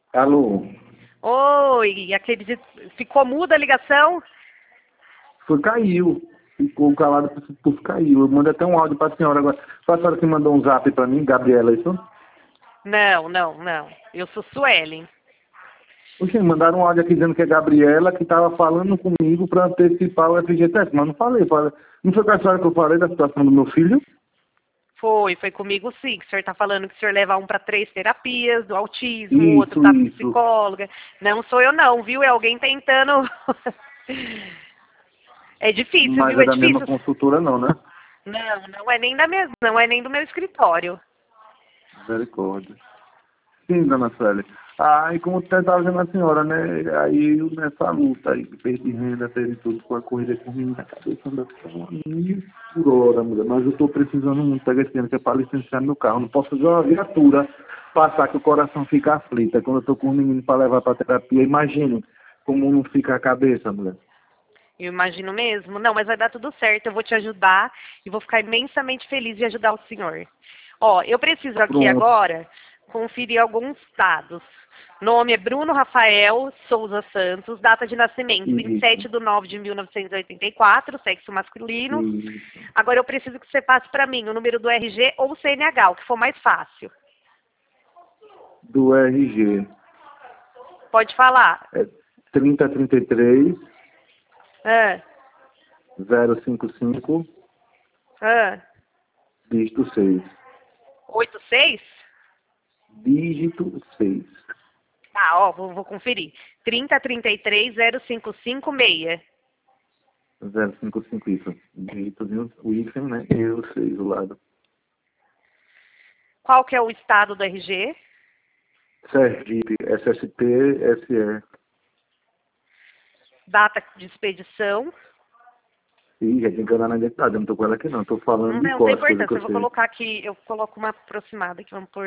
Alô? Oi, acredito. Ficou muda a ligação? Foi, caiu. Ficou calado, caiu. Eu mandei até um áudio para a senhora agora. Foi a senhora que mandou um zap para mim, Gabriela, isso? Não. Eu sou Suelen. Oxe, mandaram um áudio aqui dizendo que é Gabriela, que estava falando comigo para antecipar o FGTS, mas não falei. Não foi com a senhora que eu falei da situação do meu filho? Foi comigo sim. Que o senhor está falando que o senhor leva um para 3 terapias, do autismo, o outro Isso, tá com isso. psicóloga. Não sou eu não, viu? É alguém tentando. É difícil, Mas viu? é É da mesma difícil. consultora não, né? Não é nem da mesma, não é nem do meu escritório. Misericórdia. Sim, dona Célia. Ah, e como eu estava dizendo a senhora, né? Aí nessa luta aí, perdi renda, teve tudo com a corrida com minha cabeça anda só 1.000 por hora, mulher. Mas eu estou precisando muito pegar esse dinheiro que é para licenciar meu carro. Não posso fazer uma viatura passar que o coração fica aflito. Quando eu estou com o menino para levar para terapia, imagine como não fica a cabeça, mulher. Eu imagino mesmo. Não, mas vai dar tudo certo. Eu vou te ajudar e vou ficar imensamente feliz de ajudar o senhor. Ó, eu preciso aqui Pronto. agora conferir alguns dados. Nome é Bruno Rafael Souza Santos, data de nascimento Isso, 27/9/1984, sexo masculino. isso. Agora eu preciso que você passe para mim o número do RG ou o CNH, o que for mais fácil. Do RG. Pode falar. É 3033 Ah, 055 ah. dígito 6. 86? Dígito 6. Tá, ó, vou conferir. 30330556. 055 isso. Dígitozinho, o hífen, né? E o 6 do lado. Qual que é o estado do RG? Sergipe, SSP, SE. Data de expedição? Ih, já te enganar na identidade, eu não tô com ela aqui não. Tô falando de Não tem cor, as coisas que importância. eu Eu vou sei. colocar aqui, eu coloco uma aproximada aqui, vamos por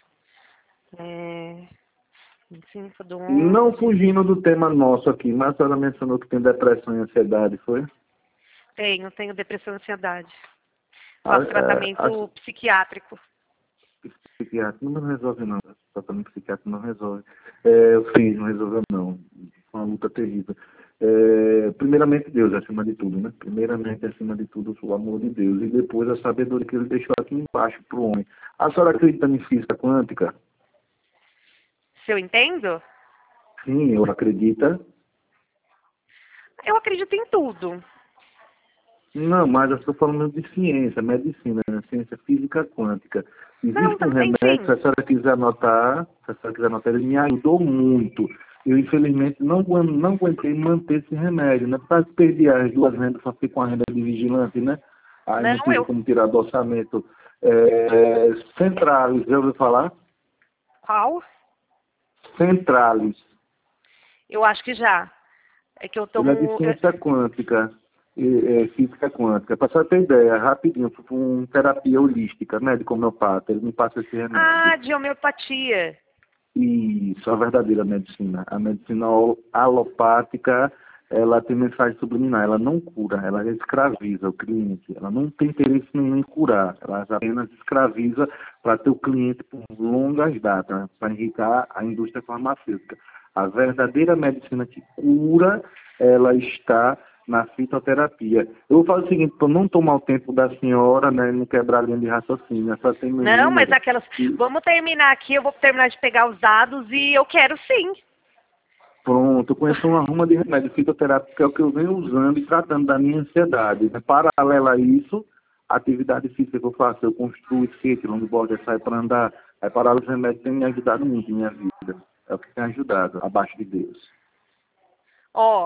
25 do Não 11. fugindo do tema nosso aqui, mas a senhora mencionou que tem depressão e ansiedade, foi? Tenho depressão e ansiedade. A, Faço a, a tratamento psiquiátrico. psiquiatra não resolve não. Tratamento psiquiátrico não resolve. Eu fiz, não resolveu não. Foi uma luta terrível. Primeiramente Deus, acima de tudo, né? Primeiramente, acima de tudo, o amor de Deus. E depois a sabedoria que ele deixou aqui embaixo para o homem. A senhora acredita em física quântica? Se eu entendo? Sim, eu acredito. Eu acredito em tudo. Não, mas eu estou falando de ciência, medicina, né? Ciência física quântica. Não, Existe um também remédio, se sim. a senhora quiser anotar, ele me ajudou muito. Eu, infelizmente, não aguentei manter esse remédio, né? Por causa que perdi as duas rendas, só fiquei com a renda de vigilante, né? Aí não Não, tive eu. como tirar do orçamento. Centralis, já ouviu falar? Qual? Centralis. Eu acho que já. É que eu Ele é de tomo. ciência quântica, física quântica. Para você ter ideia, rapidinho, fui para uma terapia holística, médico homeopata, ele me passa esse remédio. Ah, de homeopatia. Isso, a verdadeira medicina. A medicina alopática, ela tem mensagem subliminar, ela não cura, ela escraviza o cliente. Ela não tem interesse nenhum em curar, ela apenas escraviza para ter o cliente por longas datas, para enriquecer a indústria farmacêutica. A verdadeira medicina que cura, ela está na fitoterapia. Eu vou fazer o seguinte, para não tomar o tempo da senhora, né, não quebrar a linha de raciocínio, só tem meu Não, mas número. aquelas. Vamos terminar aqui, eu vou terminar de pegar os dados e eu quero sim. Pronto, eu conheço uma ruma de remédio fitoterápico, que é o que eu venho usando e tratando da minha ansiedade. Né? Paralela a isso, a atividade física que eu faço, eu construo skate, longboard, eu saio para andar. Aí parar os remédios tem me ajudado muito em minha vida. É o que tem ajudado, abaixo de Deus. Ó,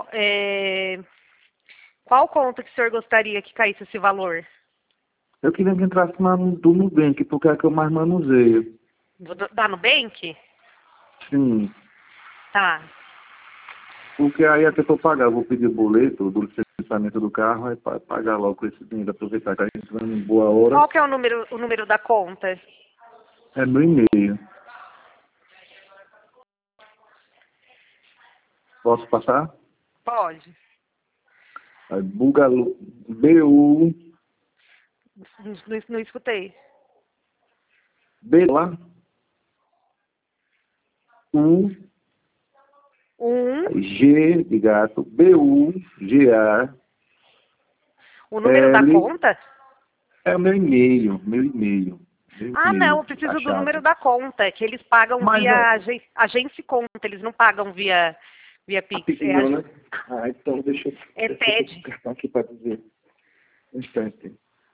qual conta que o senhor gostaria que caísse esse valor? Eu queria que entrasse do Nubank, porque é a que eu mais manuseio. Da Nubank? Sim, Tá. porque aí até que eu pagar, eu vou pedir boleto do licenciamento do carro, aí pagar logo com esse dinheiro, aproveitar que a gente vai em boa hora. Qual que é o número da conta? É meu e-mail. Posso passar? Pode. Aí, Bugalu, B-U, Não escutei. B lá, U, Um. G de gato, BUGA. O número da L, conta? é o meu e-mail, meu e-mail. Meu Ah, não, e-mail, eu preciso a do número chave. da conta, que eles pagam Mas via agência conta, eles não pagam via a Pix. Pix É, não, né? Ah, então deixa é eu ver o TED. cartão aqui para dizer. Um instante.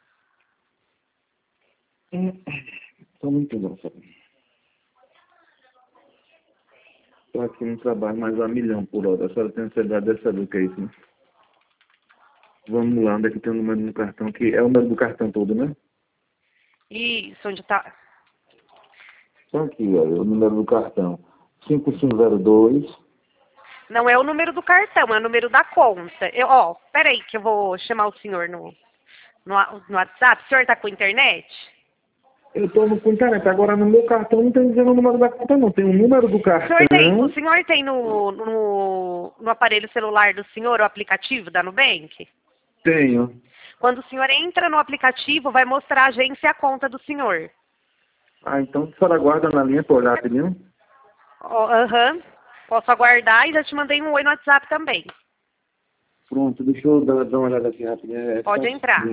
Estou muito bom, sabe? Estou aqui no trabalho, mais a milhão por hora. A senhora tem ansiedade de saber o que é isso, né? Vamos lá, onde é que tem o número do cartão? Que é o número do cartão todo, né? Isso, onde tá? Então aqui, olha, o número do cartão. 5502. Não é o número do cartão, é o número da conta. Peraí que eu vou chamar o senhor no WhatsApp. O senhor tá com internet? Eu estou no internet. Agora no meu cartão não tem dizendo o número da conta, não. Tem o número do O cartão. senhor tem no aparelho celular do senhor o aplicativo da Nubank? Tenho. Quando o senhor entra no aplicativo, vai mostrar a agência e a conta do senhor. Ah, então a senhora guarda na linha para olhar rapidinho? Aham. Posso aguardar e já te mandei um oi no WhatsApp também. Pronto, deixa eu dar uma olhada aqui rapidinho. Pode entrar.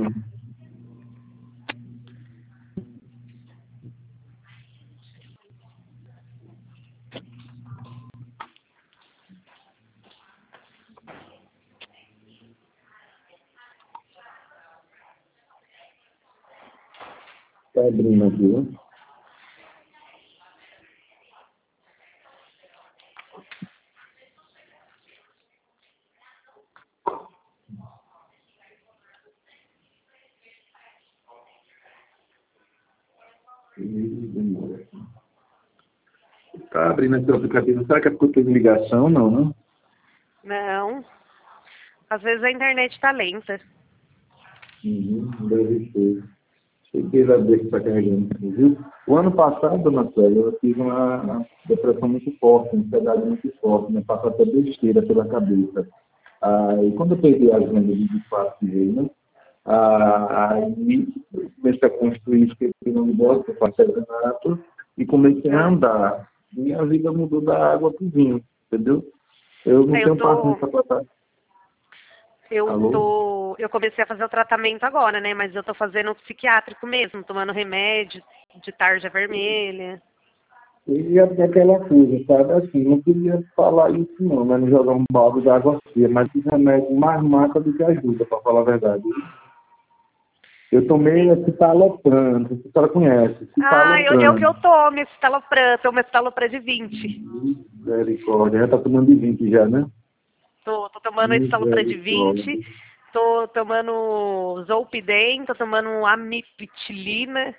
Tá abrindo aqui, né? Tá abrindo aqui o aplicativo. Será que é porque eu tenho ligação? Não, né? Não. Às vezes a internet tá lenta. Deve ser. Cheguei a ver que está carregando, viu? O ano passado, dona Célia, eu tive uma depressão muito forte, uma ansiedade muito forte, me passou até besteira pela cabeça. E quando eu perdi as vendas de fato né? Aí eu comecei a construir, esqueci o negócio, eu faço artesanato, e comecei a Ah, andar. Minha vida mudou da água para o vinho, entendeu? Eu não Eu tenho tô, paciência para estar. Alô? eu comecei a fazer o tratamento agora, né? Mas eu tô fazendo psiquiátrico mesmo, tomando remédio de tarja vermelha. E até aquela coisa, sabe? Assim, não queria falar isso não, mas não jogar um balde de água fria, mas esse remédio mais mata do que ajuda, para falar a verdade. Eu tomei a citalopram, não sei se a senhora conhece, É o que eu citalopram. tomo estalopram de 20. Misericórdia, já tá tomando de 20 já, né? Tô tomando estalopram de Misericórdia. 20, tô tomando Zolpidem, tô tomando amitriptilina.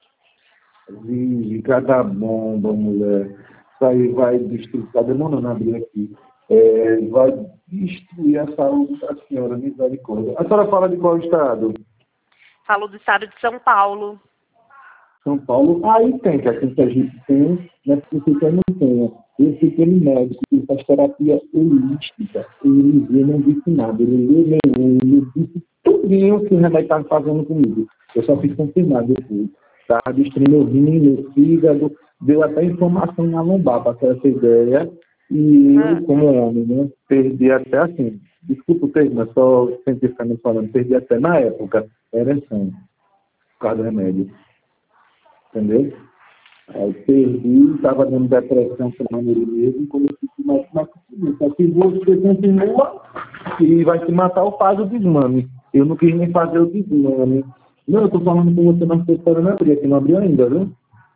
Vive, cada bomba, mulher. Isso aí vai destruir, tá demorando a abrir aqui. Vai destruir a saúde da senhora, misericórdia. A senhora fala de qual estado? Falo do estado de São Paulo. São Paulo, aí tem, que aqui em Sergipe tem, mas se você não tem. Eu fui pelo médico, que faz terapia holística. Ele não disse nada, ele leu meu olho, ele disse tudinho que o remédio estava fazendo comigo. Eu só fiz confirmar depois. Estava destruindo meu rim, meu fígado, deu até inflamação na lombar, para ter essa ideia. E Ah, eu, como homem, né, perdi até assim, desculpa o termo, mas só cientificamente falando, perdi até na época ereção, por causa do remédio. Entendeu? Aí perdi, estava dando depressão tomando ele mesmo, comecei a mais possível. Só que você continua e vai te matar ou faz o desmame. Eu não quis nem fazer o desmame. Não, eu estou falando com você, mas estou esperando abrir, aqui não abriu ainda, viu?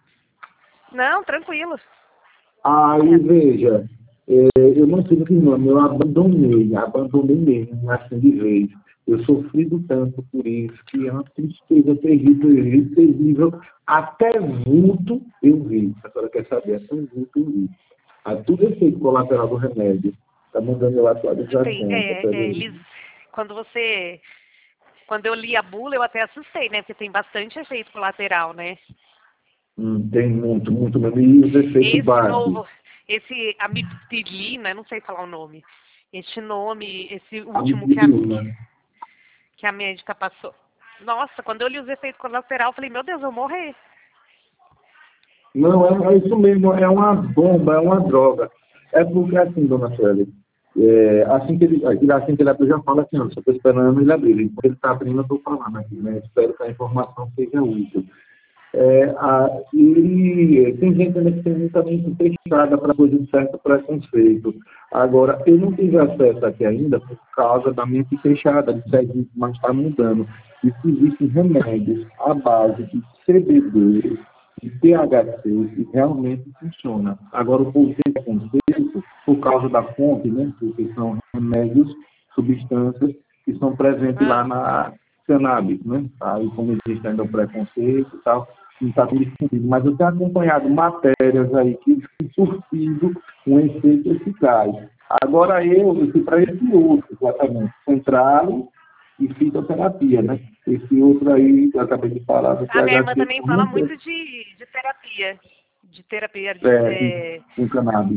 não, tranquilo. Aí, veja, eu não fiz o desmame, eu abandonei mesmo, assim de vez. Eu sofri do tanto por isso, que é uma tristeza terrível, terrível. Até vulto eu vi. A senhora quer saber? Até vulto eu vi. Tudo efeito colateral do remédio. Está mandando a atualização. Eles, quando você, quando eu li a bula, eu até assustei, né? Porque tem bastante efeito colateral, né? Tem muito, muito mesmo. E os efeitos Esse básicos. novo, esse amiptilina, não sei falar o nome. Esse nome, esse A último mipirina. que a médica passou. Nossa, quando eu li os efeitos colaterais, eu falei, meu Deus, eu vou morrer. Não, é isso mesmo. É uma bomba, é uma droga. É porque assim, dona Sueli, assim que ele abrir, já fala assim, ó, só estou esperando ele abrir. Enquanto ele está abrindo, eu estou falando aqui, né? Espero que a informação seja útil. E tem gente né, que tem muita mente fechada para coisa de certo preconceito. Agora, eu não tive acesso aqui ainda por causa da mente fechada, de certo, mas está mudando. E que existem remédios à base de CBD e THC que realmente funciona. Agora, o povo tem preconceito por causa da fonte, né? Porque são remédios, substâncias que são presentes lá na cannabis, né? Aí, como existe ainda o preconceito e tal, não está tudo escondido. Mas eu tenho acompanhado matérias aí que surtido um efeito eficaz. Agora eu fui para esse outro, exatamente, central e fitoterapia, né? Esse outro aí, que eu acabei de falar, do A minha irmã THC, também fala muito de terapia. De terapia. com cannabis.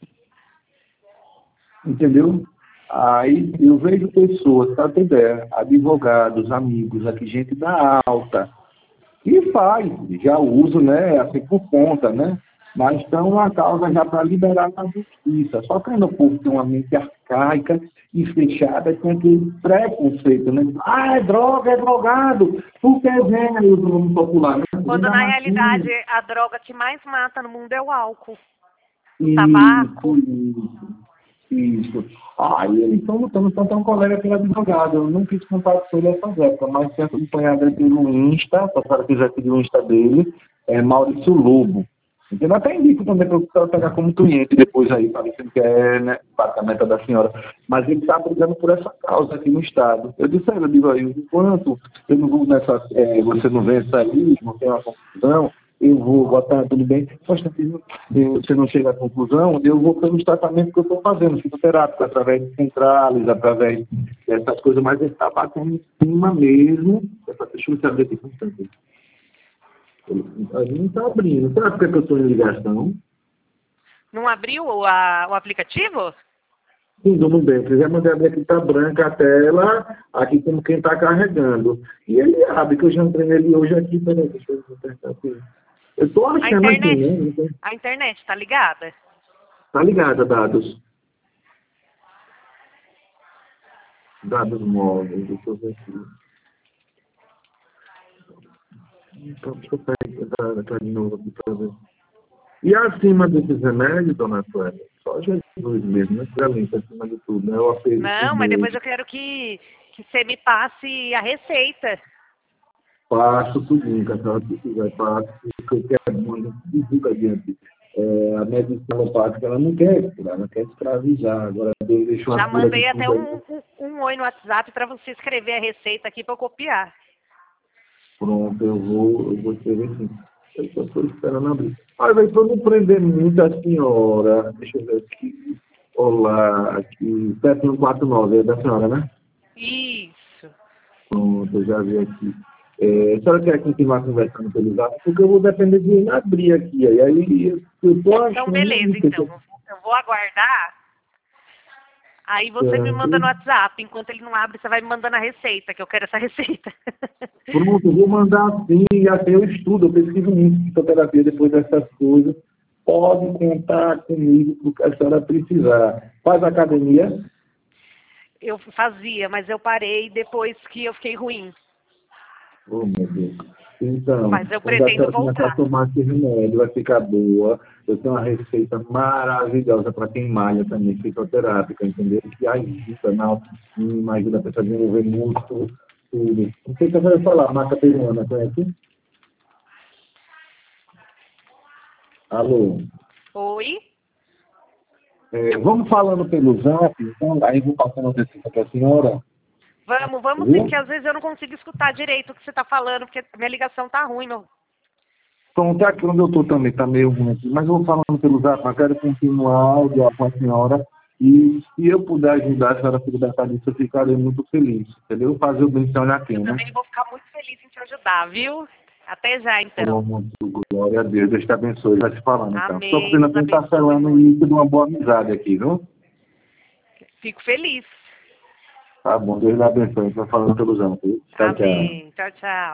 Entendeu? Aí eu vejo pessoas, para ter ideia, advogados, amigos, aqui, gente da alta, que faz, já uso, né, assim, por conta, né? Mas estão uma causa já para liberar na justiça. Só que ainda o povo tem uma mente arcaica e fechada com aquele preconceito, né? Ah, é droga, é drogado. Porque vem aí o nome popular, né? Quando na realidade a droga que mais mata no mundo é o álcool. O Isso, tabaco. Isso. Então tem um colega que é advogado. Eu não fiz contato com ele nessa época, mas tenho acompanhado ele pelo Insta, se a senhora quiser seguir o Insta dele, é Maurício Lobo. Então, eu até indico também para eu pegar como cliente depois aí, parecendo que é, né, apartamento da senhora. Mas ele está brigando por essa causa aqui no Estado. Eu disse a ele, eu digo aí, enquanto eu não vou você não vence aí, não tem uma confusão, eu vou botar tudo bem. Poxa, você não chega à conclusão, eu vou pelos tratamentos que eu estou fazendo, fitoterápico, através de centrales, através dessas coisas, mas ele está batendo em cima mesmo. Deixa eu saber aqui, constante. Ele não está abrindo. Será porque eu estou em ligação? Não abriu o aplicativo? Sim, do Nubank. Eu já mandei abrir aqui, está branca a tela, aqui como quem está carregando. E ele abre, que eu já entrei nele hoje aqui. Peraí, deixa eu apertar aqui. Eu estou achando aqui, né? A internet está ligada? Está ligada, dados. Dados móveis, deixa eu ver aqui. Então, deixa eu pegar de novo aqui para ver. E acima desses remédios, dona Sueli, só Jesus mesmo, né? Já limpa acima de tudo, né? Não, mas depois eu quero que você me passe a receita. Passo tudinho, que a senhora precisa, passo, porque eu quero muito, divulga adiante. A medicina alopática, ela não quer curar, ela quer escravizar. Agora, deixa uma Já cura mandei de até tudo um oi no WhatsApp para você escrever a receita aqui para eu copiar. Pronto, eu vou escrever sim. Eu só estou esperando abrir. Olha, vai para não prender muito a senhora. Deixa eu ver aqui. Olá, aqui. 7149, é da senhora, né? Isso. Pronto, eu já vi aqui. A senhora quer continuar conversando pelo zap? Porque eu vou depender de ele abrir aqui. Aí eu tô achando... Então, beleza, então. Eu vou aguardar. Aí você me manda no WhatsApp. Enquanto ele não abre, você vai me mandando a receita, que eu quero essa receita. Pronto, eu vou mandar sim, e até eu estudo, eu pesquiso muito fitoterapia depois dessas coisas. Pode contar comigo porque a senhora precisar. Faz academia? Eu fazia, mas eu parei depois que eu fiquei ruim. Oh, meu Deus. Então, mas eu quando a pretendo senhora começar voltar. a tomar esse remédio, vai ficar boa. Eu tenho uma receita maravilhosa para quem malha também, fitoterápica, entendeu? Que ajuda na autoestima, ajuda a pessoa a desenvolver músculo, tudo. Não sei se eu vou falar, marca peruana, conhece? Alô? Oi? Vamos falando pelo zap, então, aí vou passando a receita para a senhora. Vamos sim, porque às vezes eu não consigo escutar direito o que você está falando, porque minha ligação tá ruim, meu. Pronto, aqui onde eu estou também está meio ruim aqui, mas eu vou falando pelo zap, mas quero continuar áudio com a senhora. E se eu puder ajudar a senhora a se libertar disso, eu ficarei muito feliz, entendeu? Fazer o bem sem olhar quem, né? Eu também vou ficar muito feliz em te ajudar, viu? Até já, então. Glória a Deus, Deus te abençoe. Já te falando, então. Amém. Estou pedindo para estar selando o início de uma boa amizade aqui, viu? Fico feliz. Tá bom, Deus lhe abençoe. Estou falando pelo zap. Tchau, tchau. Amém. Tchau, tchau.